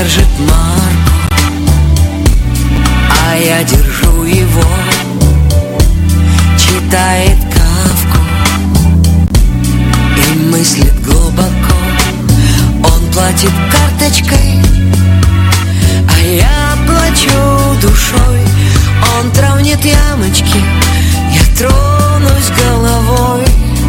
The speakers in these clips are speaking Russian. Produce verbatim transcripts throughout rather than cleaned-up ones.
держит марку, а я держу его. Читает Кафку и мыслит глубоко. Он платит карточкой, а я плачу душой. Он травнит ямочки, я тронусь головой.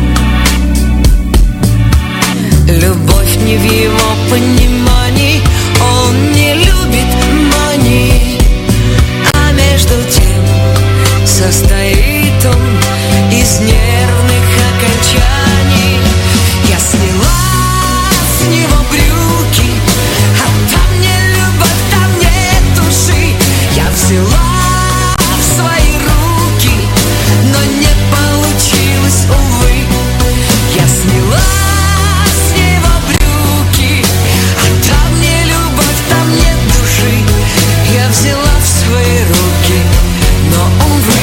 Любовь не в его понимании, он не любит мании, а между тем состоит он из нервных окончаний. Я сняла с него брюки, а там не любовь, там нет души. Я взяла в свои руки, но не получилось, увы. Я сняла с него брюки, а там не любовь, там нет души. Я взяла в свои руки, но увы.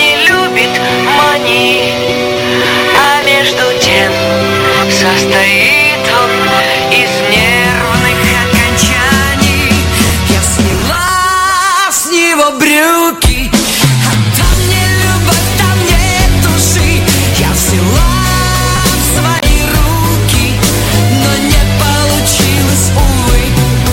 Состоит